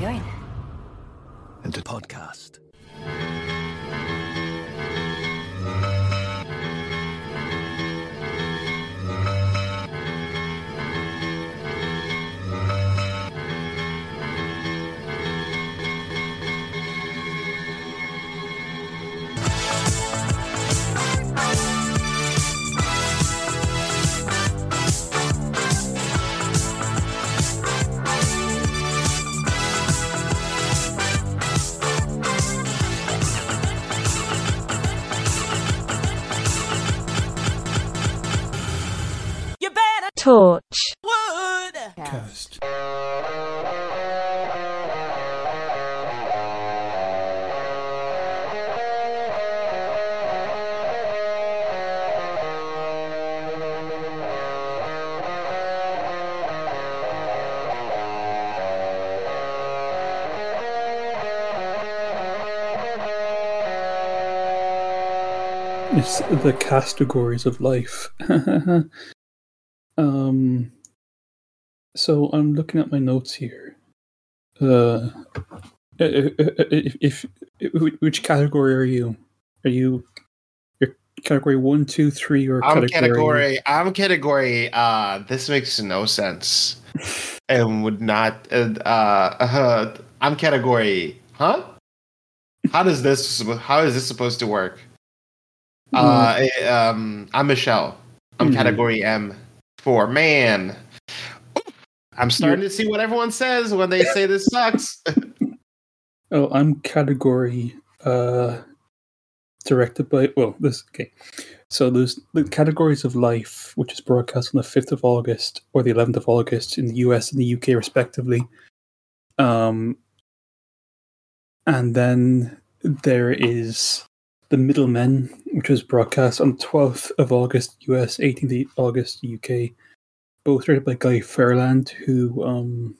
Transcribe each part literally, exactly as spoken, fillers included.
we going? And a podcast. Torch. Cast. It's the categories of life. Um, so I'm looking at my notes here. Uh, if, if, if which category are you? Are you your category one, two, three, or I'm category? category. I'm category. Uh, this makes no sense, and would not. Uh, uh, I'm category. Huh? How does this? How is this supposed to work? Uh, um, I'm Michelle. I'm mm-hmm. category M. For man, I'm starting You're... to see what everyone says when they say this sucks. Oh, I'm category uh, directed by. Well, this okay. So there's the categories of life, which is broadcast on the fifth of August or the eleventh of August in the U S and the U K, respectively. Um, and then there is the Middlemen, which was broadcast on twelfth of August U S, eighteenth of August U K. Both directed by Guy Ferland, who, um,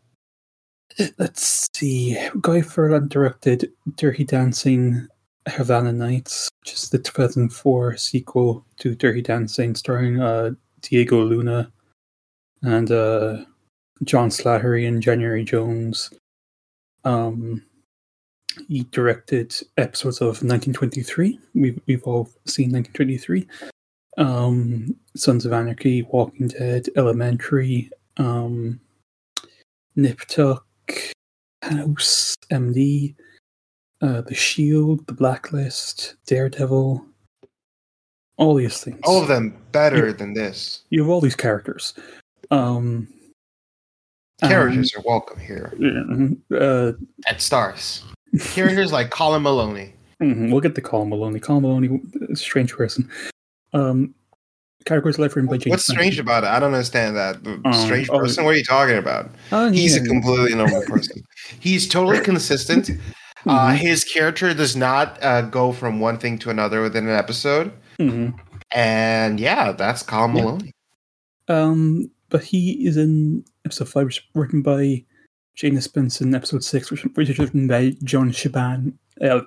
let's see, Guy Ferland directed Dirty Dancing Havana Nights, which is the two thousand four sequel to Dirty Dancing, starring uh, Diego Luna and uh, John Slattery and January Jones. Um, he directed episodes of nineteen twenty-three. We've we've all seen nineteen twenty-three. Um, Sons of Anarchy, Walking Dead, Elementary, um, Nip Tuck, House, M D, uh, The Shield, The Blacklist, Daredevil, all these things. All of them better you, than this. You have all these characters. Um, characters um, are welcome here. Uh, At Stars. Characters like Colin Maloney. Mm-hmm, we'll get to Colin Maloney. Colin Maloney, a strange person. Um, categories of life written by James. What's strange Franklin. about it? I don't understand that. Um, strange oh, person? What are you talking about? Uh, He's yeah, a completely normal person. He's totally consistent. Mm-hmm. Uh, his character does not uh, go from one thing to another within an episode. Mm-hmm. And yeah, that's Colin yeah. Maloney. Um, but he is in episode five, which is written by Jana Spenson. Episode six, which, which is written by John Shaban. Uh,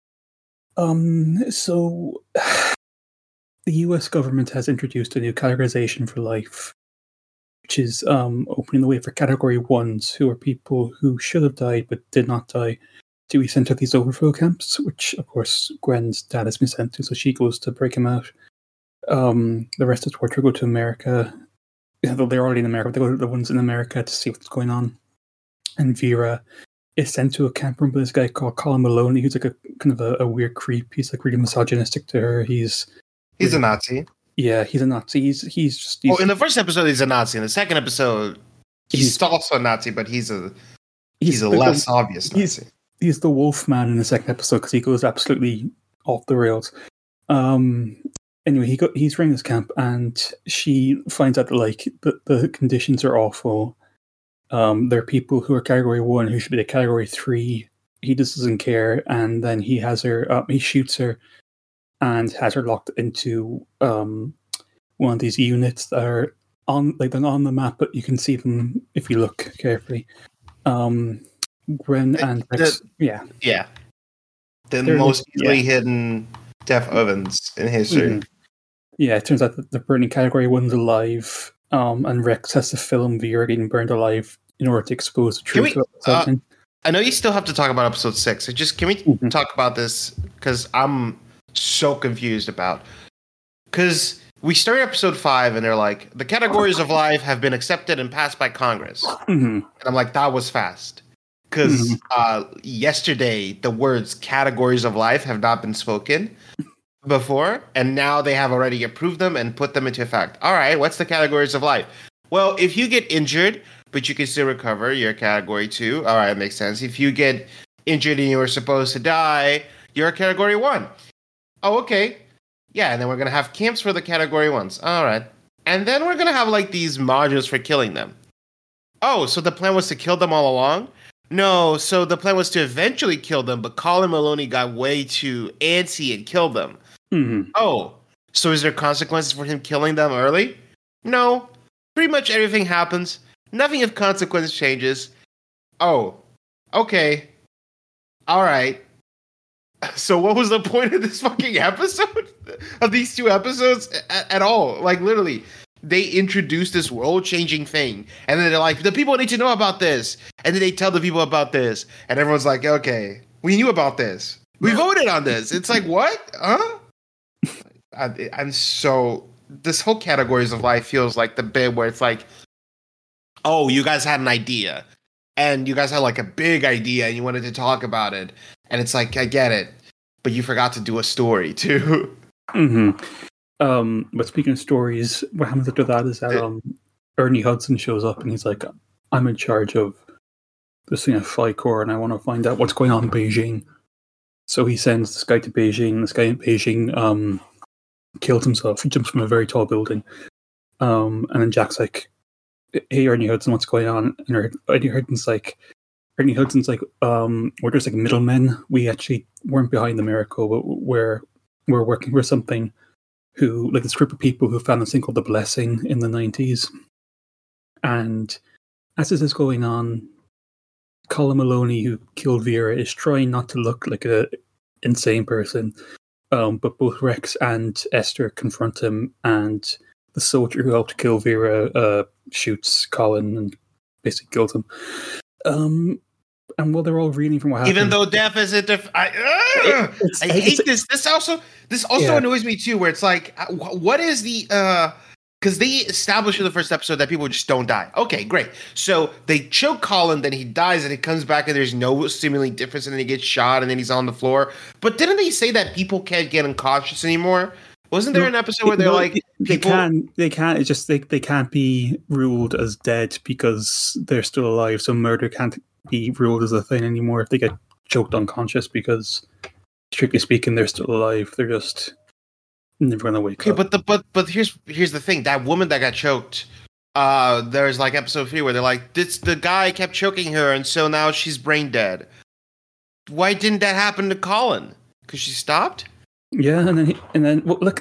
um, so. The U S government has introduced a new categorization for life, which is um, opening the way for category ones, who are people who should have died but did not die, to be sent to these overflow camps, which, of course, Gwen's dad has been sent to, so she goes to break him out. Um, the rest of Torture go to America. Yeah, they're already in America, but they go to the ones in America to see what's going on. And Vera is sent to a camp room by this guy called Colin Maloney, who's like a kind of a, a weird creep. He's like really misogynistic to her. He's He's a Nazi. Yeah, he's a Nazi. He's he's just. He's, oh, in the first episode, he's a Nazi. In the second episode, he's, he's also a Nazi, but he's a he's, he's a less the, obvious Nazi. He's, he's the wolf man in the second episode because he goes absolutely off the rails. Um. Anyway, he got he's running this camp, and she finds out that like the, the conditions are awful. Um, there are people who are category one who should be the category three. He just doesn't care, and then he has her. Uh, he shoots her. And has her locked into um, one of these units that are on, like they're not on the map, but you can see them if you look carefully. Um, Gwen and Rex, the, yeah, yeah, the they're most like, easily yeah. hidden deaf ovens in history. Mm-hmm. Yeah, it turns out that the burning category one's alive, um, and Rex has to film Vera getting burned alive in order to expose the truth. Can we, uh, I know you still have to talk about episode six. So just can we mm-hmm. talk about this because I'm so confused about because we started episode five and they're like the categories of life have been accepted and passed by Congress, mm-hmm. and I'm like that was fast because mm-hmm. uh, yesterday the words categories of life have not been spoken before, and now they have already approved them and put them into effect. All right, what's the categories of life? Well, if you get injured. But you can still recover. You're category two. All right, makes sense. If you get injured and you were supposed to die, you're a category one. Oh, okay. Yeah, and then we're going to have camps for the category ones. All right. And then we're going to have like these modules for killing them. Oh, so the plan was to kill them all along? No, so the plan was to eventually kill them, but Colin Maloney got way too antsy and killed them. Mm-hmm. Oh, so is there consequences for him killing them early? No. Pretty much everything happens. Nothing of consequence changes. Oh, okay. All right. So what was the point of this fucking episode? Of these two episodes at, at all? Like, literally, they introduced this world-changing thing. And then they're like, the people need to know about this. And then they tell the people about this. And everyone's like, okay, we knew about this. We voted on this. It's like, what? Huh? I, I'm so... This whole categories of life feels like the bit where it's like, oh, you guys had an idea, and you guys had like a big idea, and you wanted to talk about it, and it's like I get it, but you forgot to do a story too. Mm-hmm. Um, but speaking of stories, what happens after that is that um, Ernie Hudson shows up, and he's like, "I'm in charge of this thing at FICOR, and I want to find out what's going on in Beijing." So he sends this guy to Beijing. This guy in Beijing um, kills himself. He jumps from a very tall building, um, and then Jack's like, hey, Ernie Hudson, what's going on? And Ernie Hudson's like, Ernie Hudson's like, um, we're just like middlemen. We actually weren't behind the miracle, but we're we're working for something who, like this group of people who found this thing called the Blessing in the nineties. And as this is going on, Colin Maloney, who killed Vera, is trying not to look like a insane person. Um, but both Rex and Esther confront him, and the soldier who helped kill Vera uh, shoots Colin and basically kills him. Um, and while they're all reading from what happened, even though death is a diff- I, uh, it, I hate this. This also this also yeah. annoys me too. Where it's like, what is the? Because uh, they established in the first episode that people just don't die. Okay, great. So they choke Colin, then he dies, and he comes back, and there's no seemingly difference, and then he gets shot, and then he's on the floor. But didn't they say that people can't get unconscious anymore? Wasn't there no, an episode where they're no, like they people... can they can't it's just they, they can't be ruled as dead because they're still alive, so murder can't be ruled as a thing anymore if they get choked unconscious, because strictly speaking they're still alive. They're just never gonna wake okay, up. But the but but here's here's the thing. That woman that got choked, uh there's like episode three where they're like, this the guy kept choking her and so now she's brain dead. Why didn't that happen to Colin? Because she stopped? Yeah, and then and then well, look,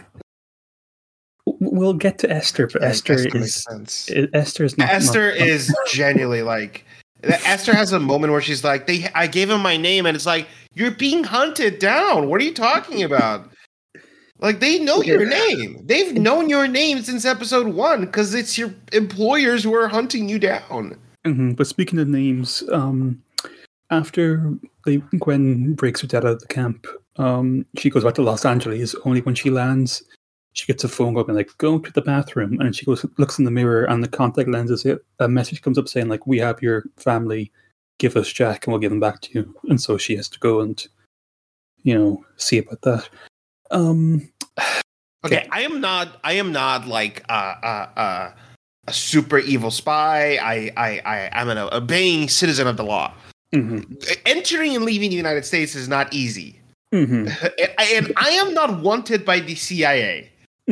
we'll get to Esther, but yeah, Esther Esther is Esther is not. Esther not, is genuinely like Esther has a moment where she's like, "They, I gave him my name," and it's like, "You're being hunted down. What are you talking about?" Like they know your name. They've known your name since episode one because it's your employers who are hunting you down. Mm-hmm. But speaking of names, um, after they, Gwen breaks her dad out of the camp. Um, she goes back to Los Angeles. Only when she lands, she gets a phone call and like, go to the bathroom. And she goes, looks in the mirror, and the contact lenses it. A message comes up saying like, we have your family. Give us Jack, and we'll give him back to you. And so she has to go and, you know, see about that. Um, okay, I am not. I am not like uh, uh, uh, a super evil spy. I, I, I, I'm an obeying citizen of the law. Mm-hmm. Entering and leaving the United States is not easy. Mm-hmm. and, and I am not wanted by the C I A.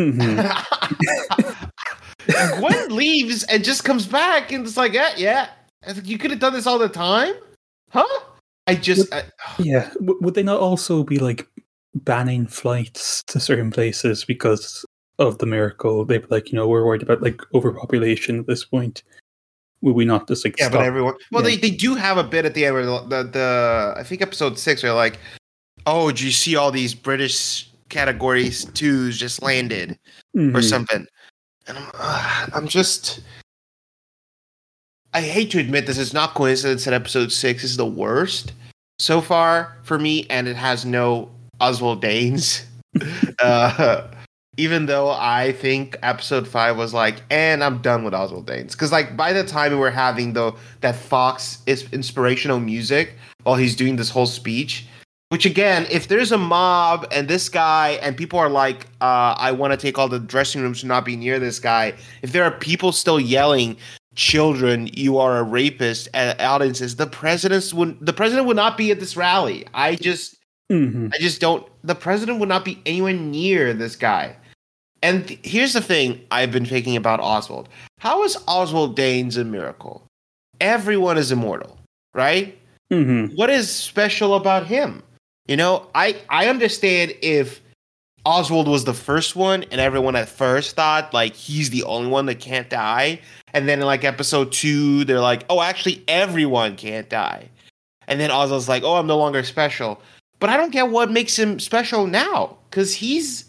Mm-hmm. Gwen leaves and just comes back and it's like, yeah, yeah. You could have done this all the time, huh? I just, would, I, yeah. Would they not also be like banning flights to certain places because of the miracle? They'd be like, you know, we're worried about like overpopulation at this point. Will we not just like yeah? stop? But everyone, well, yeah. they they do have a bit at the end where the the, the I think episode six, where like, oh, do you see all these British categories twos just landed mm-hmm. or something? And I'm, uh, I'm just, I hate to admit this, it's not coincidence that episode six is the worst so far for me, and it has no Oswald Danes. uh, even though I think episode five was like, and I'm done with Oswald Danes. Because like by the time we were having the that Fox is inspirational music while he's doing this whole speech, which again, if there's a mob and this guy and people are like, uh, I want to take all the dressing rooms to not be near this guy. If there are people still yelling, children, you are a rapist at audiences, the presidents would the president would not be at this rally. I just mm-hmm. I just don't the president would not be anywhere near this guy. And th- here's the thing I've been thinking about Oswald. How is Oswald Danes a miracle? Everyone is immortal, right? Mm-hmm. What is special about him? You know, I, I understand if Oswald was the first one and everyone at first thought like he's the only one that can't die. And then in like episode two, they're like, oh, actually everyone can't die. And then Oswald's like, oh, I'm no longer special. But I don't get what makes him special now. Because he's,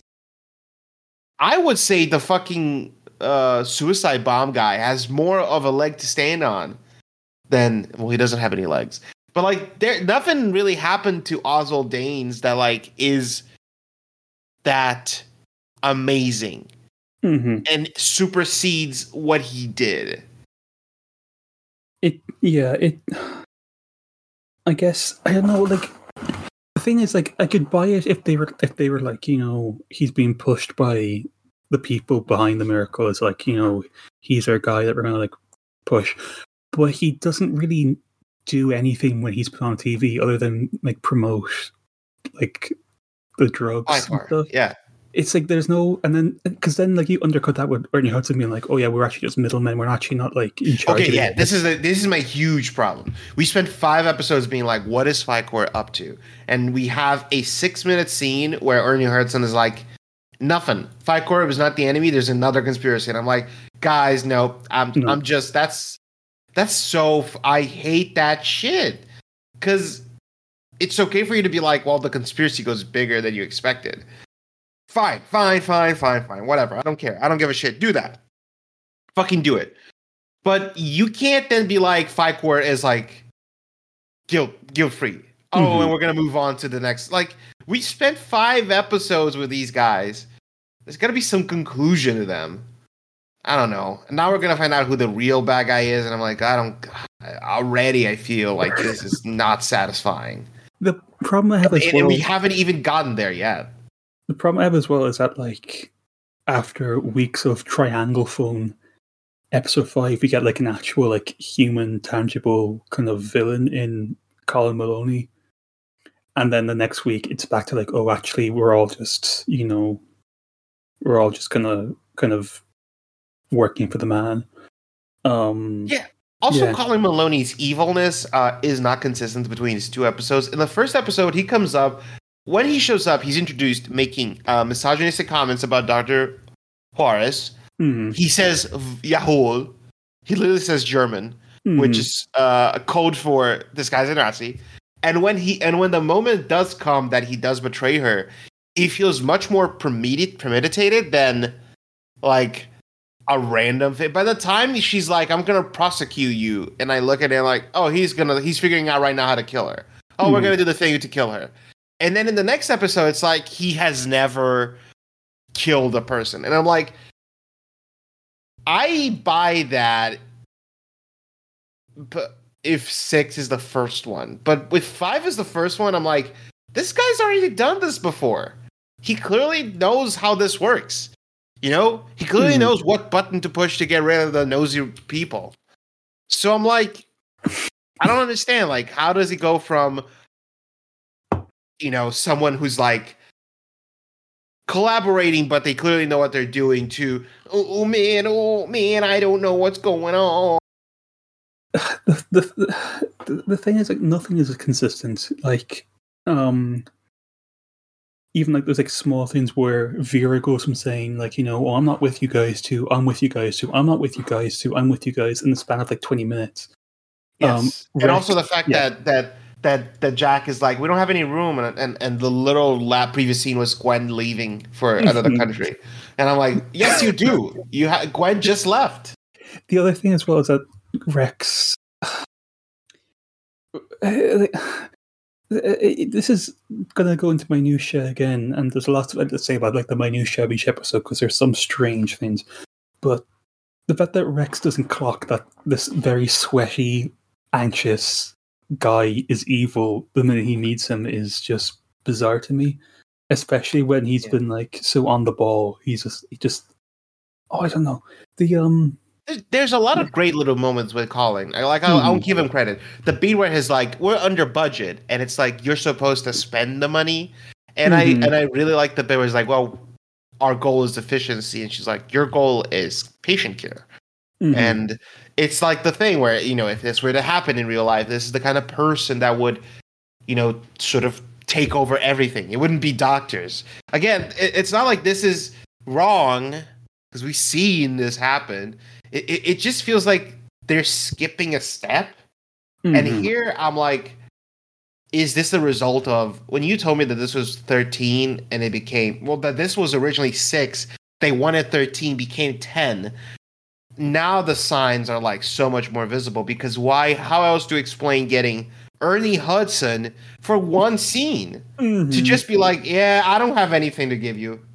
I would say the fucking uh, suicide bomb guy has more of a leg to stand on than, well, he doesn't have any legs. But like, there, nothing really happened to Oswald Danes that like is that amazing mm-hmm. and supersedes what he did. It, yeah, it. I guess I don't know. Like, the thing is, like, I could buy it if they were, if they were like, you know, he's being pushed by the people behind the miracle. It's like, you know, he's our guy that we're gonna like push, but he doesn't really do anything when he's put on T V other than like promote like the drugs and stuff. Yeah, it's like there's no, and then because then like you undercut that with Ernie Hudson being like, oh yeah, we're actually just middlemen, we're actually not like in charge. Okay, of yeah, it. this is a, this is my huge problem. We spent five episodes being like, what is FICOR up to? And we have a six minute scene where Ernie Hudson is like, nothing. FICOR was not the enemy. There's another conspiracy, and I'm like, guys, no, I'm no. I'm just that's. That's so... I hate that shit. Because it's okay for you to be like, well, the conspiracy goes bigger than you expected. Fine, fine, fine, fine, fine. Whatever. I don't care. I don't give a shit. Do that. Fucking do it. But you can't then be like, FICOR is like guilt, guilt-free. Oh, mm-hmm. and we're going to move on to the next... Like, we spent five episodes with these guys. There's got to be some conclusion to them. I don't know. Now we're gonna find out who the real bad guy is, and I'm like, I don't. Already, I feel like this is not satisfying. The problem I have as and, well, and we haven't even gotten there yet. The problem I have as well is that, like, after weeks of triangle phone, episode five, we get like an actual, like, human, tangible kind of villain in Colin Maloney, and then the next week it's back to like, oh, actually, we're all just, you know, we're all just gonna kind of. Working for the man. Um, yeah. Also, yeah. Colin Maloney's evilness uh, is not consistent between his two episodes. In the first episode, he comes up. When he shows up, he's introduced making uh, misogynistic comments about Doctor Juarez. Mm-hmm. He says Yahoo. He literally says German, mm-hmm. which is uh, a code for this guy's a Nazi. And when he and when the moment does come that he does betray her, he feels much more premedit- premeditated than like. A random thing. By the time she's like, I'm gonna prosecute you, and I look at it like, oh, he's gonna he's figuring out right now how to kill her. Oh, mm. we're gonna do the thing to kill her. And then in the next episode, it's like he has never killed a person. And I'm like, I buy that but if six is the first one. But with five is the first one, I'm like, this guy's already done this before. He clearly knows how this works. You know, he clearly mm. knows what button to push to get rid of the nosy people. So I'm like, I don't understand. Like, how does he go from, you know, someone who's like collaborating, but they clearly know what they're doing to, oh, oh man, oh man, I don't know what's going on. The, the, the, the thing is, like, nothing is consistent. Like, um, even like there's like small things where Vera goes from saying like, you know, oh, I'm not with you guys to I'm with you guys to I'm not with you guys to I'm with you guys in the span of like twenty minutes. Yes, um, and Rex, also the fact yeah. that that that that Jack is like, we don't have any room, and and, and the little lab previous scene was Gwen leaving for another country, and I'm like, yes, you do. You ha- Gwen just left. The other thing as well is that Rex. This is gonna go into minutia again, and there's a lot to say about like the minutia of each episode because there's some strange things. But the fact that Rex doesn't clock that this very sweaty, anxious guy is evil the minute he meets him is just bizarre to me. Especially when he's yeah. been like so on the ball. He's just he just oh I don't know. The um There's a lot of great little moments with Colin. Like I'll, mm-hmm. I'll give him credit. The beat where he's like, "We're under budget," and it's like you're supposed to spend the money. And mm-hmm. I and I really like the bit where it's like, "Well, our goal is efficiency," and she's like, "Your goal is patient care." Mm-hmm. And it's like the thing where, you know, if this were to happen in real life, this is the kind of person that would, you know, sort of take over everything. It wouldn't be doctors. Again, it, it's not like this is wrong because we've seen this happen. It, it, it just feels like they're skipping a step. Mm-hmm. And here I'm like, is this the result of when you told me that this was thirteen and it became, well, that this was originally six, they wanted thirteen, became ten. Now the signs are like so much more visible because why, how else do you explain getting Ernie Hudson for one scene mm-hmm. to just be like, yeah, I don't have anything to give you.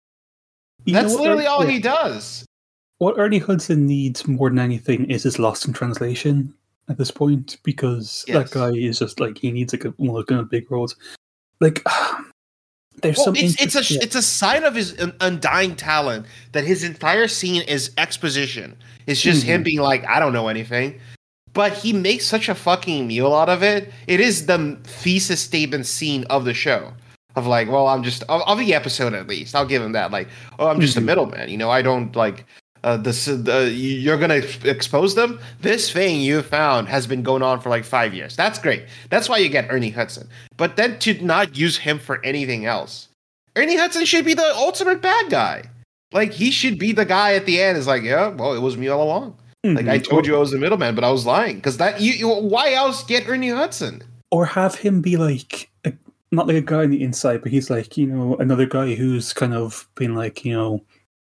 you That's literally all yeah. he does. What Ernie Hudson needs more than anything is his Lost in Translation at this point because yes. that guy is just like he needs like a, one of those big roles. Like there's well, some it's, it's a yeah. it's a sign of his undying talent that his entire scene is exposition. It's just mm-hmm. him being like, I don't know anything. But he makes such a fucking meal out of it. It is the thesis statement scene of the show. Of like, well, I'm just, of, of the episode at least. I'll give him that. Like, oh, I'm just mm-hmm. a middleman. You know, I don't like, uh, this, uh, you're going to expose them? This thing you found has been going on for like five years. That's great. That's why you get Ernie Hudson. But then to not use him for anything else. Ernie Hudson should be the ultimate bad guy. Like, he should be the guy at the end is like, yeah, well, it was me all along. Mm-hmm. Like I told you I was the middleman, but I was lying because that you, you. Why else get Ernie Hudson? Or have him be like a, not like a guy on the inside, but he's like you know another guy who's kind of been like you know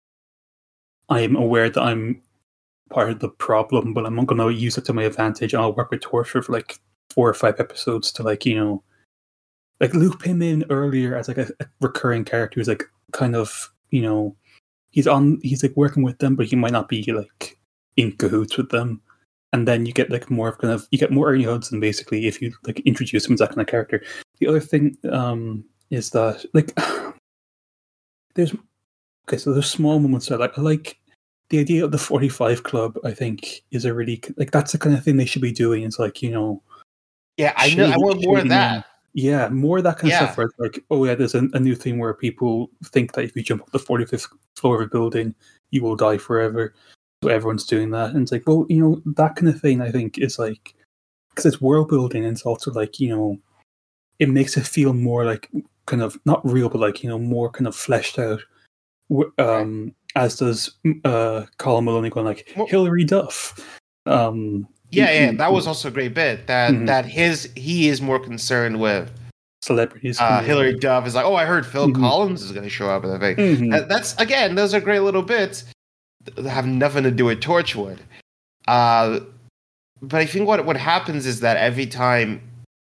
I'm aware that I'm part of the problem, but I'm not going to use it to my advantage. I'll work with Torchwood for like four or five episodes to like you know like loop him in earlier as like a, a recurring character who's like kind of you know he's on he's like working with them, but he might not be like in cahoots with them, and then you get like more of kind of you get more Ernie Hudson basically if you like introduce him as that kind of character. The other thing um is that like there's okay so there's small moments that like I like the idea of the forty-five club. I think is a really like that's the kind of thing they should be doing. It's like you know yeah I know I want more of that. Yeah, more of that kind yeah. of stuff where it's like, oh yeah, there's a, a new thing where people think that if you jump up the forty-fifth floor of a building you will die forever. So everyone's doing that, and it's like, well, you know, that kind of thing. I think is like because it's world building, and it's also like you know, it makes it feel more like kind of not real, but like you know, more kind of fleshed out. Um, as does uh, Colin Maloney going like well, Hilary Duff. Um, yeah, yeah, that was also a great bit. That mm-hmm. that his he is more concerned with celebrities. Uh, Hilary Duff is like, oh, I heard Phil mm-hmm. Collins is going to show up in the thing. Mm-hmm. Uh, that's again, those are great little bits. Have nothing to do with Torchwood. Uh, but I think what what happens is that every time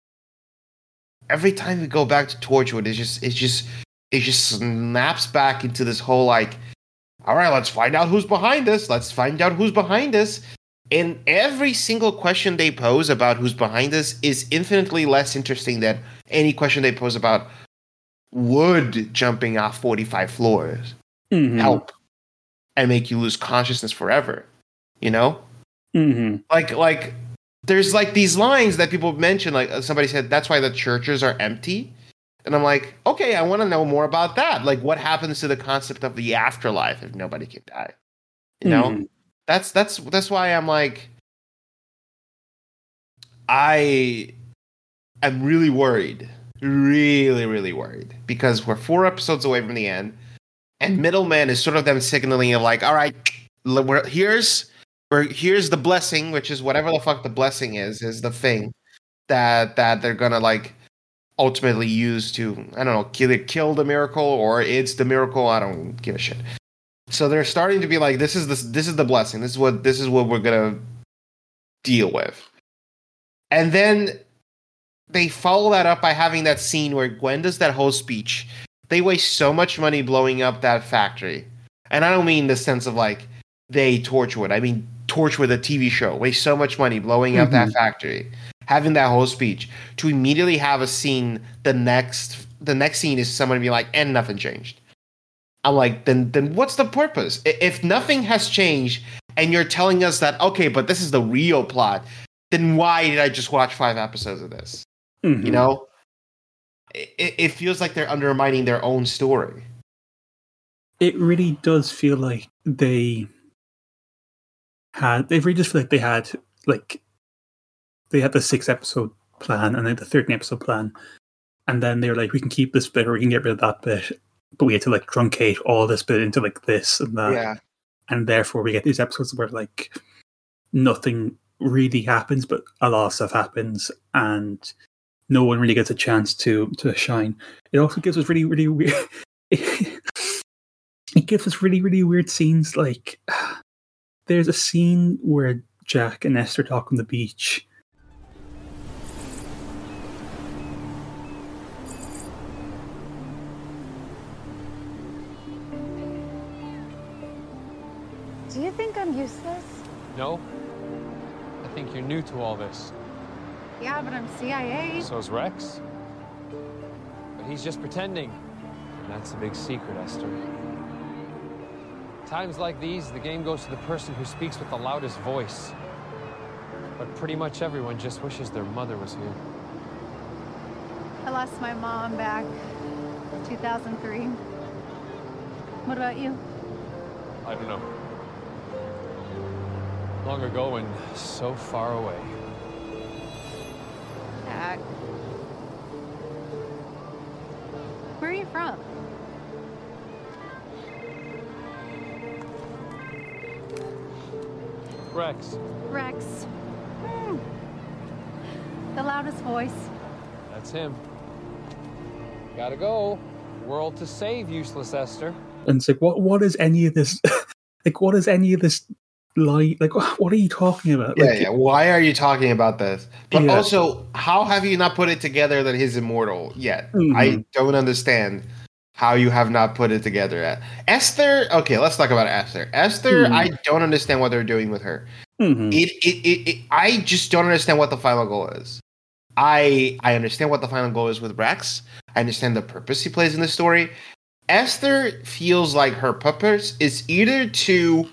every time we go back to Torchwood, it's just it's just it just snaps back into this whole like, all right, let's find out who's behind this. Let's find out who's behind this. And every single question they pose about who's behind this is infinitely less interesting than any question they pose about would jumping off forty-five floors mm-hmm. help and make you lose consciousness forever, you know? Mm-hmm. Like, like, there's like these lines that people mention, like somebody said, that's why the churches are empty. And I'm like, okay, I want to know more about that. Like, what happens to the concept of the afterlife if nobody can die? You know? Mm-hmm. That's, that's, that's why I'm like, I am really worried, really, really worried because we're four episodes away from the end. And Middleman is sort of them signaling of like, all right, we're, here's we're, here's the blessing, which is whatever the fuck the blessing is, is the thing that that they're gonna like ultimately use to, I don't know, either kill the miracle or it's the miracle. I don't give a shit. So they're starting to be like, this is the this is the blessing. This is what this is what we're gonna deal with. And then they follow that up by having that scene where Gwen does that whole speech. They waste so much money blowing up that factory. And I don't mean the sense of like they Torchwood. I mean Torchwood, the T V show. Waste so much money blowing up mm-hmm. that factory. Having that whole speech. To immediately have a scene, the next the next scene is someone being like, and nothing changed. I'm like, then then what's the purpose? If nothing has changed and you're telling us that, okay, but this is the real plot, then why did I just watch five episodes of this? Mm-hmm. You know? It, it feels like they're undermining their own story. It really does feel like they had, they really just feel like they had, like, they had the six episode plan and then the thirteen episode plan. And then they were like, we can keep this bit or we can get rid of that bit. But we had to, like, truncate all this bit into, like, this and that. Yeah. And therefore we get these episodes where, like, nothing really happens, but a lot of stuff happens. And no one really gets a chance to to shine. It also gives us really, really weird... It gives us really, really weird scenes. Like, there's a scene where Jack and Esther talk on the beach. Do you think I'm useless? No. I think you're new to all this. Yeah, but I'm C I A. So's Rex. But he's just pretending. And that's a big secret, Esther. Times like these, the game goes to the person who speaks with the loudest voice. But pretty much everyone just wishes their mother was here. I lost my mom back in two thousand three. What about you? I don't know. Long ago and so far away. Jack. Where are you from? Rex. Rex. Hmm. The loudest voice. That's him. Gotta go. World to save, useless Esther. And it's like, what? What is any of this? Like, what is any of this? Like, like, what are you talking about? Yeah, like, yeah. Why are you talking about this? But yeah. also, how have you not put it together that he's immortal yet? Mm-hmm. I don't understand how you have not put it together yet. Esther, okay, let's talk about Esther. Esther, mm-hmm. I don't understand what they're doing with her. Mm-hmm. It, it, it, it, I just don't understand what the final goal is. I, I understand what the final goal is with Rex. I understand the purpose he plays in the story. Esther feels like her purpose is either to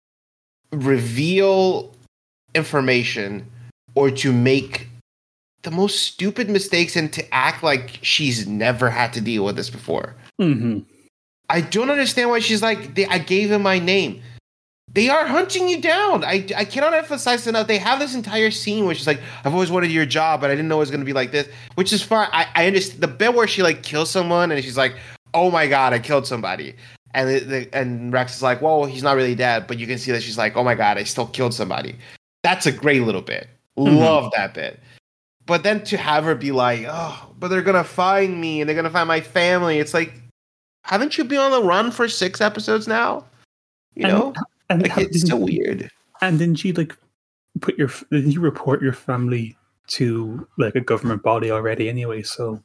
reveal information or to make the most stupid mistakes and to act like she's never had to deal with this before. Mm-hmm. I don't understand why she's like, they, I gave him my name. They are hunting you down. I, I cannot emphasize enough. They have this entire scene where she's like, I've always wanted your job, but I didn't know it was going to be like this, which is fine. I, I understand the bit where she like kills someone and she's like, oh my God, I killed somebody. And the, the, and Rex is like, well, he's not really dead, but you can see that she's like, oh my God, I still killed somebody. That's a great little bit. Mm-hmm. Love that bit. But then to have her be like, oh, but they're going to find me and they're going to find my family. It's like, haven't you been on the run for six episodes now? You and, know? And like, it's so weird. And didn't you like put your, didn't you report your family to like a government body already anyway? So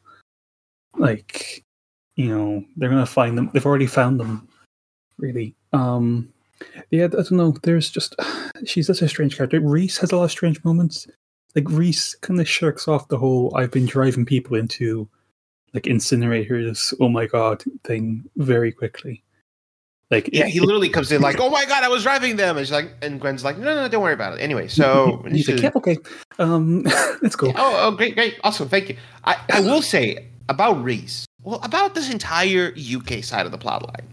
like, you know, they're going to find them. They've already found them, really. Um, yeah, I don't know. There's just, she's such a strange character. Reese has a lot of strange moments. Like, Reese kind of shirks off the whole, I've been driving people into, like, incinerators, oh my God, thing very quickly. Like, yeah, it, he literally comes in like, oh my God, I was driving them. And she's like, and Gwen's like, no, no, don't worry about it. Anyway, so. He's like, yeah, okay. Um, let's go. Yeah, oh, oh, great, great. Awesome. Thank you. I, I will say about Reese, well, about this entire U K side of the plotline,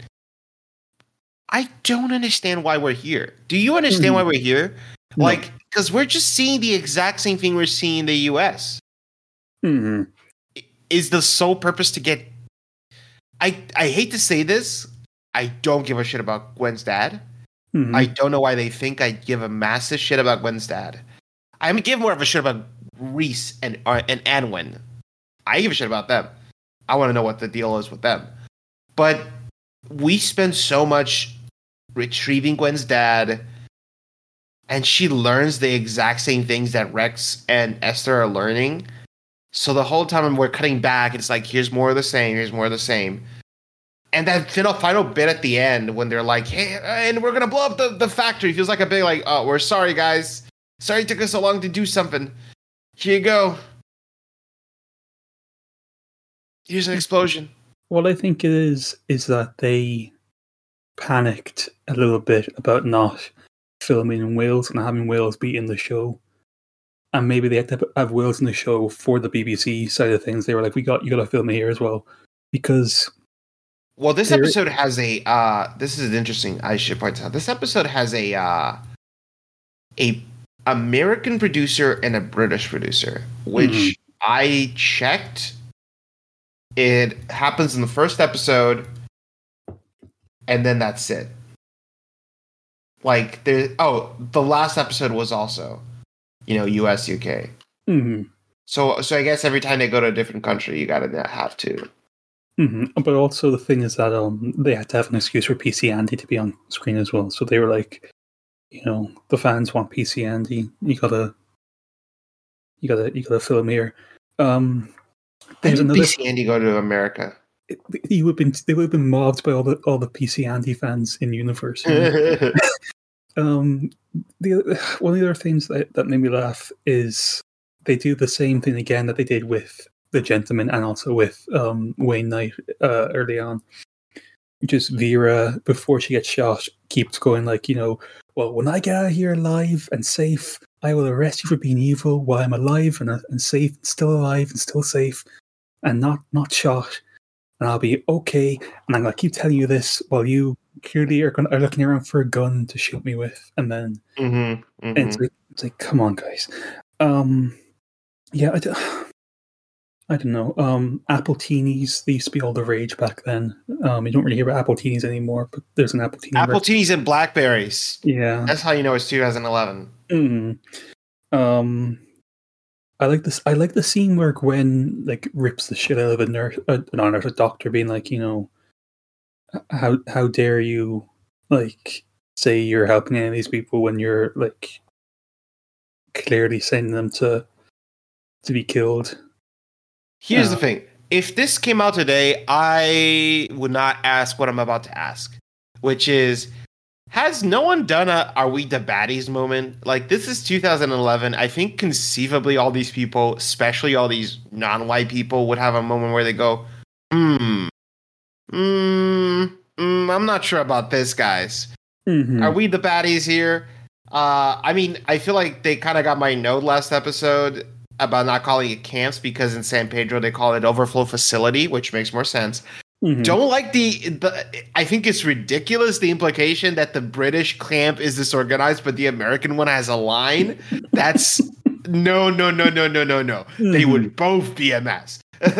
I don't understand why we're here. Do you understand mm-hmm. why we're here? No. Like, because we're just seeing the exact same thing we're seeing in the U S. Mm-hmm. Is the sole purpose to get... I, I hate to say this. I don't give a shit about Gwen's dad. Mm-hmm. I don't know why they think I give a massive shit about Gwen's dad. I give more of a shit about Reese and, uh, and Anwen. I give a shit about them. I want to know what the deal is with them. But we spend so much retrieving Gwen's dad, and she learns the exact same things that Rex and Esther are learning. So the whole time we're cutting back, it's like, here's more of the same, here's more of the same. And that final, final bit at the end when they're like, hey, and we're going to blow up the, the factory, feels like a big, like, oh, we're sorry, guys. Sorry it took us so long to do something. Here you go. Here's an explosion. What I think it is, is that they panicked a little bit about not filming in Wales and having Wales be in the show. And maybe they had to have Wales in the show for the B B C side of things. They were like, we got, you got to film it here as well. Because... Well, this episode has a, uh, this is interesting, I should point out. This episode has a, uh, a American producer and a British producer, which mm-hmm. I checked. It happens in the first episode, and then that's it. Like, there. Oh, the last episode was also, you know, U S, U K. Mm-hmm. So, so I guess every time they go to a different country, you gotta have to. Mm-hmm. But also the thing is that um, they had to have an excuse for P C Andy to be on screen as well. So they were like, you know, the fans want P C Andy. You gotta, you gotta, you gotta film here. Um, There's another P C Andy go to America. It, he would have been. They would have been mobbed by all the all the P C Andy fans in universe. um, the one of the other things that, that made me laugh is they do the same thing again that they did with The Gentleman and also with um, Wayne Knight uh, early on. Just Vera, before she gets shot, keeps going like, you know, well, when I get out of here alive and safe, I will arrest you for being evil while I'm alive and, and safe, and still alive and still safe, and not not shot. And I'll be okay. And I'm going to keep telling you this while you clearly are, going, are looking around for a gun to shoot me with. And then mm-hmm, mm-hmm. And it's, like, it's like, come on, guys. Um, yeah, I, d- I don't know. Um, Apple Teenies, they used to be all the rage back then. Um, you don't really hear about Apple Teenies anymore, but there's an Apple Teenie. Apple version. Teenies and Blackberries. Yeah. That's how you know it's two thousand eleven. Mm. Um, I like this. I like the scene where Gwen like rips the shit out of a nurse, uh, not a nurse, a doctor, being like, you know, how how dare you like say you're helping any of these people when you're like clearly sending them to to be killed. Here's uh, the thing. If this came out today, I would not ask what I'm about to ask, which is, has no one done a "Are we the baddies" moment? Like, this is two thousand eleven. I think conceivably all these people, especially all these non-white people, would have a moment where they go, hmm, hmm, mm, I'm not sure about this, guys. mm-hmm. Are we the baddies here? Uh, I mean, I feel like they kind of got my note last episode about not calling it camps because in San Pedro they call it overflow facility, which makes more sense. Mm-hmm. Don't like the, the. I think it's ridiculous the implication that the British camp is disorganized, but the American one has a line. That's no, no, no, no, no, no, no. Mm-hmm. They would both be a mess.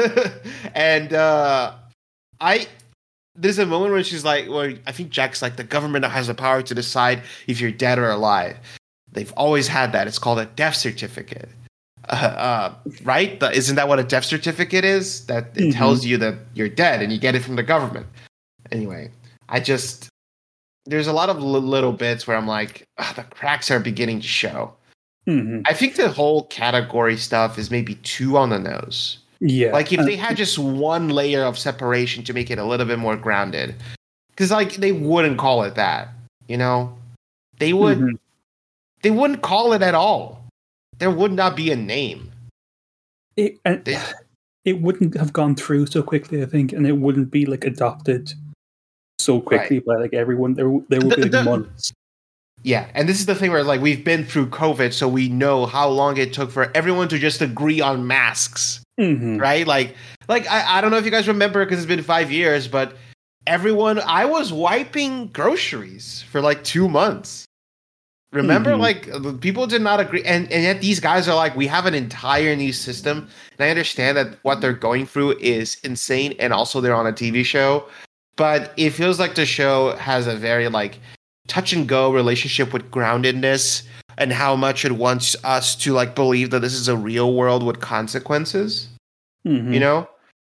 And uh, I, there's a moment where she's like, where I think Jack's like, the government has the power to decide if you're dead or alive. They've always had that. It's called a death certificate. Uh, uh, right? The, isn't that what a death certificate is? That it mm-hmm. tells you that you're dead and you get it from the government. Anyway, I just, there's a lot of l- little bits where I'm like, oh, the cracks are beginning to show. Mm-hmm. I think the whole category stuff is maybe too on the nose. Yeah. Like if they had just one layer of separation to make it a little bit more grounded. Because like they wouldn't call it that, you know? They would, mm-hmm. they wouldn't call it at all. There would not be a name. It and they, it wouldn't have gone through so quickly, I think, and it wouldn't be like adopted so quickly right. by like everyone. There, there would be like the, months. Yeah, and this is the thing where like we've been through COVID, so we know how long it took for everyone to just agree on masks, mm-hmm. right? Like, like I, I don't know if you guys remember because it's been five years, but everyone, I was wiping groceries for like two months. Remember, mm-hmm. like, people did not agree. And, and yet these guys are like, we have an entire new system. And I understand that what they're going through is insane. And also they're on a T V show. But it feels like the show has a very, like, touch and go relationship with groundedness and how much it wants us to, like, believe that this is a real world with consequences. Mm-hmm. You know?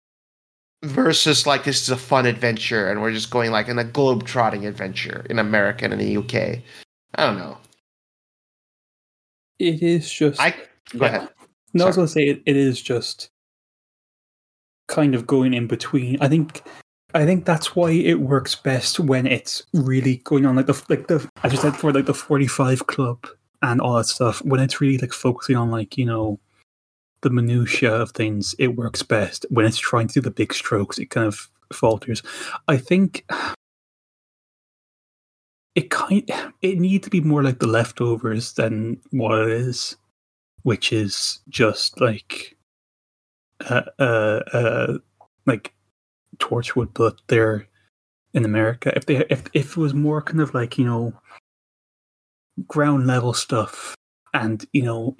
Versus, like, this is a fun adventure. And we're just going, like, in a globe-trotting adventure in America and in the U K. I don't know. It is just. I go yeah. ahead. No, I was Sorry. going to say it, it is just kind of going in between. I think, I think that's why it works best when it's really going on, like the like the as you said for like the forty-five Club and all that stuff. When it's really like focusing on like you know the minutia of things, it works best. When it's trying to do the big strokes, it kind of falters. I think it kind it needs to be more like The Leftovers than what it is, which is just like uh uh, uh like Torchwood, but they're in America. If they if if it was more kind of like you know ground level stuff, and you know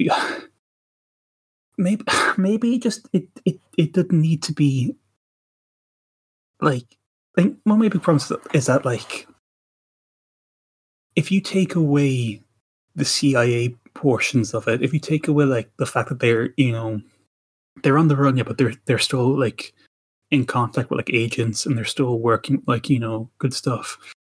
maybe maybe just it it it didn't need to be like. I think one of my big problems is that like if you take away the C I A portions of it, if you take away like the fact that they're you know they're on the run, yeah, but they're they're still like in contact with like agents and they're still working like you know good stuff.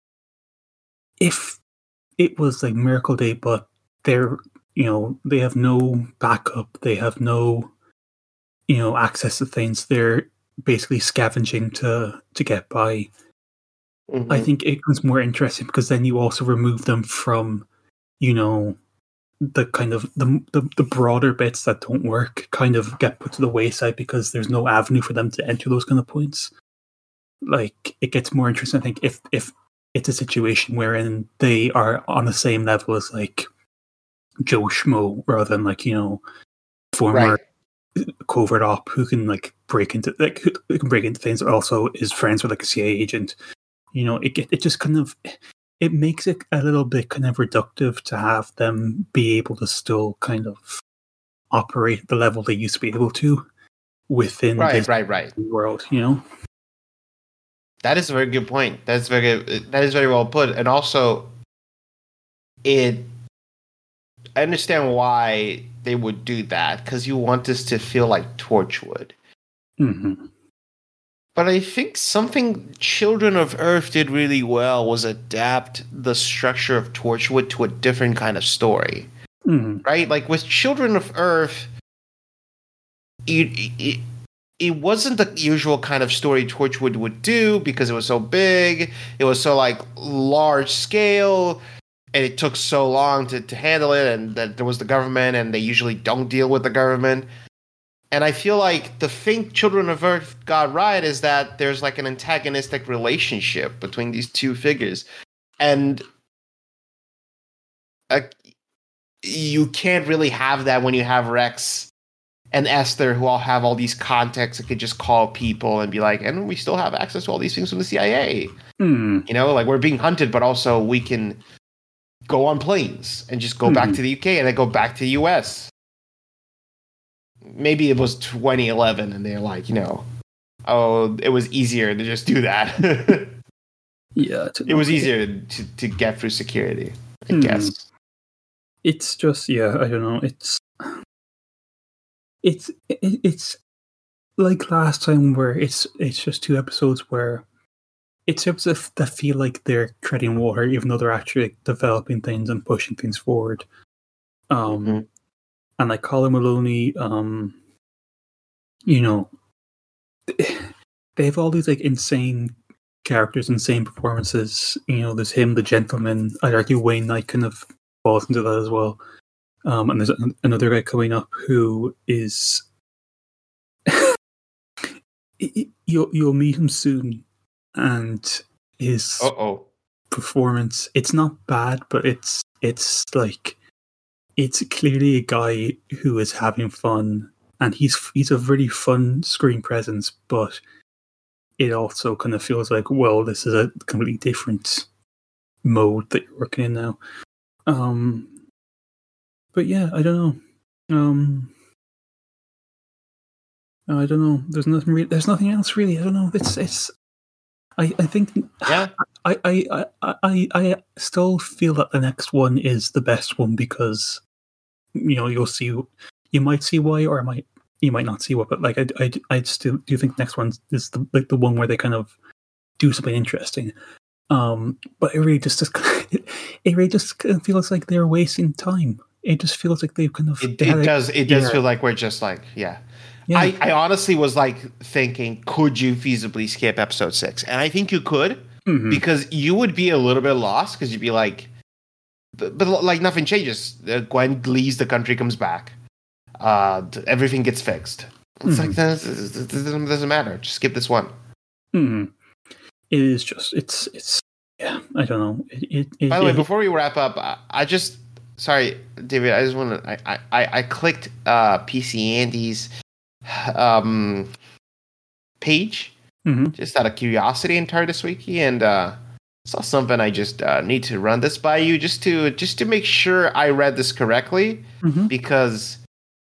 If it was like Miracle Day, but they're you know they have no backup, they have no you know access to things, they're basically scavenging to to get by. Mhm. I think it becomes more interesting because then you also remove them from you know the kind of the, the the broader bits that don't work kind of get put to the wayside because there's no avenue for them to enter those kind of points. Like it gets more interesting, I think, if if it's a situation wherein they are on the same level as like Joe Schmo rather than like you know former Right. covert op who can like break into like who, who can break into things, but also is friends with like a C I A agent. You know, it it just kind of it makes it a little bit kind of reductive to have them be able to still kind of operate at the level they used to be able to within Right, this right, right. world, you know? That is a very good point. That's very good. That is very well put. And also, it. I understand why they would do that because you want this to feel like Torchwood. Mm-hmm. But I think something Children of Earth did really well was adapt the structure of Torchwood to a different kind of story. Mm-hmm. Right? Like with Children of Earth, it, it, it wasn't the usual kind of story Torchwood would do because it was so big, it was so like large scale, and it took so long to, to handle it, and that there was the government, and they usually don't deal with the government. And I feel like the thing Children of Earth got right is that there's like an antagonistic relationship between these two figures. And uh, you can't really have that when you have Rex and Esther, who all have all these contacts that could just call people and be like, and we still have access to all these things from the C I A. Mm. You know, like we're being hunted, but also we can go on planes and just go Mm-hmm. back to the U K and then go back to the U S. Maybe it was twenty eleven and they're like, you know, oh, it was easier to just do that. Yeah. It was easier to, to get through security, I Hmm. guess. It's just, yeah, I don't know. It's, it's, it, it's like last time where it's, it's just two episodes where it's episodes that feel like they're treading water, even though they're actually developing things and pushing things forward. Um, Mm-hmm. And like Colin Maloney, um, you know, they have all these like insane characters, insane performances. You know, there's him, the gentleman. I'd argue Wayne Knight kind of falls into that as well. Um, and there's an- another guy coming up who is. you'll you'll meet him soon, and his Uh-oh. performance. It's not bad, but it's it's like. It's clearly a guy who is having fun, and he's he's a really fun screen presence, but it also kind of feels like, well, this is a completely different mode that you're working in now. Um, but yeah, I don't know. Um, I don't know. There's nothing. Re- there's nothing else really. I don't know. It's it's. I, I think. Yeah. I, I, I, I, I still feel that the next one is the best one because. You know, you'll see. You might see why, or I might. You might not see what. But like, I, I, I still do think the next one is the like the one where they kind of do something interesting. Um, but it really just, just it, it really just feels like they're wasting time. it just feels like they've kind of It, they had it a- does. It does yeah. feel like we're just like yeah. Yeah. I, I honestly was like thinking, could you feasibly skip episode six? And I think you could Mhm. because you would be a little bit lost because you'd be like, but, but like nothing changes. Uh, Gwen leaves the country, comes back. Uh, d- everything gets fixed. It's like that doesn't, doesn't matter. Just skip this one. Mhm. It is just it's it's yeah. I don't know. It, it, it, By the way, it- before we wrap up, I, I just sorry, David. I just want to. I, I I clicked uh, P C Andy's um page Mhm. just out of curiosity in TARDIS Wiki, and uh, saw something. I just uh, need to run this by you just to just to make sure I read this correctly Mhm. because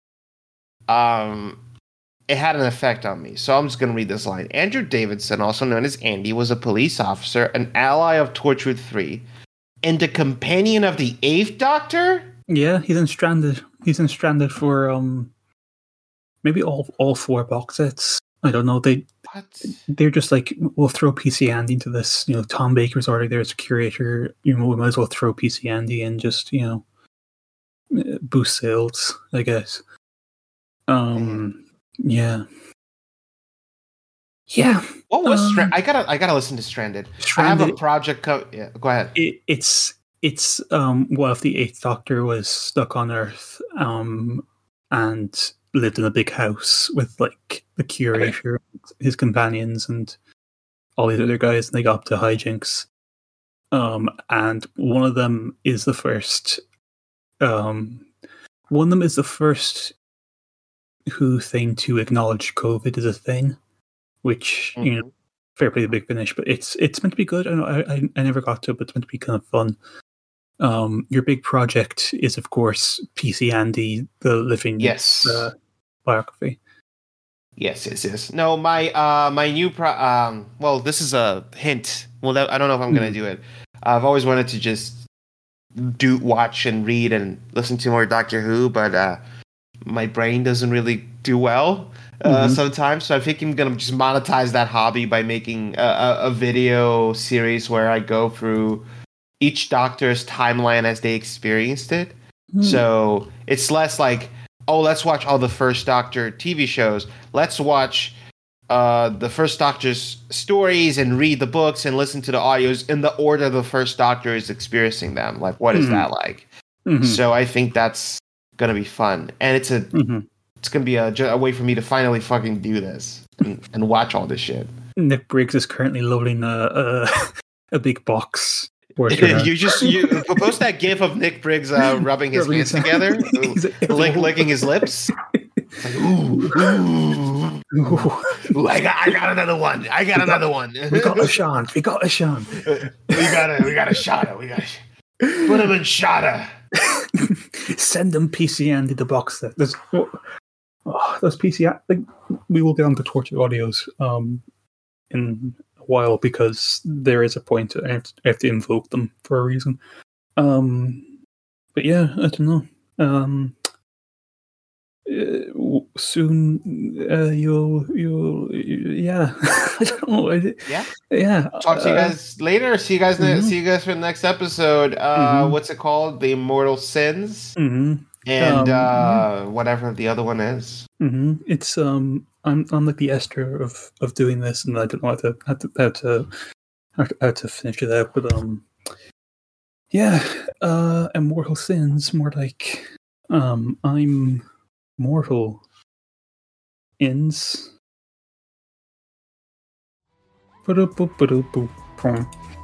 um it had an effect on me. So I'm just going to read this line. Andrew Davidson, also known as Andy, was a police officer, an ally of Torchwood three, and a companion of the Eighth Doctor? Yeah, he's in Stranded. He's in Stranded for um maybe all all four box sets. I don't know. They What? they're just like we'll throw P C Andy into this. You know, Tom Baker's already there as a curator. You know, we might as well throw P C Andy and just you know uh, boost sales. I guess. Um. Yeah. Yeah. What was Um, Stranded? I gotta, I gotta listen to Stranded. I have a Stranded. project. Co- yeah, go ahead. It, it's it's um what if the Eighth Doctor was stuck on Earth um and lived in a big house with like the curator, his companions, and all these other guys, and they got up to hijinks. Um, and one of them is the first. Um, one of them is the first Who thing to acknowledge COVID as a thing, which you know, Mhm. fair play to Big Finish, but it's it's meant to be good. I I I- I never got to it, but it's meant to be kind of fun. Um, your big project is, of course, P C Andy, the living Yes. uh, biography. Yes, yes, yes. No, my uh my new pro um well, this is a hint. Well, that, I don't know if I'm going to do it. I've always wanted to just do watch and read and listen to more Doctor Who, but uh my brain doesn't really do well uh Mhm. sometimes. So I think I'm going to just monetize that hobby by making a, a, a video series where I go through each Doctor's timeline as they experienced it. Hmm. So it's less like, oh, let's watch all the first Doctor T V shows. Let's watch uh, the first Doctor's stories and read the books and listen to the audios in the order the first Doctor is experiencing them. Like, what is Mhm. that like? Mhm. So I think that's gonna be fun, and it's a Mhm. it's gonna be a, ju- a way for me to finally fucking do this and, and watch all this shit. Nick Briggs is currently loading a a, a big box. worth your You just you post that gif of Nick Briggs uh, rubbing his Rubbing hands his- together, He's like, lick, licking his lips. It's like, ooh, ooh, Ooh, ooh, I got, I got another one. I got another one. we got a Sean. We got a Sean. we got a, we got a Shada. We got a, put him in Shada. Send them P C Andy the box set. There's oh, oh, those P C A- like we will get on the Torture audios um in a while because there is a point I have to, I have to invoke them for a reason. Um, but yeah, I don't know. Um, uh, w- soon uh, you'll you'll yeah. I don't know. I, Yeah. yeah. Talk to you uh, guys later. See you guys. Ne- mhm. See you guys for the next episode. Uh, Mhm. what's it called? The Immortal Sins mhm. and Um, uh, whatever the other one is. hmm It's um, I'm I'm like the Esther of of doing this, and I don't know how to how to how to, how to, how to finish it out. But um, yeah, uh, immortal sins, more like um, I'm mortal ins. Ba-da-boop, ba-da-boop, boom.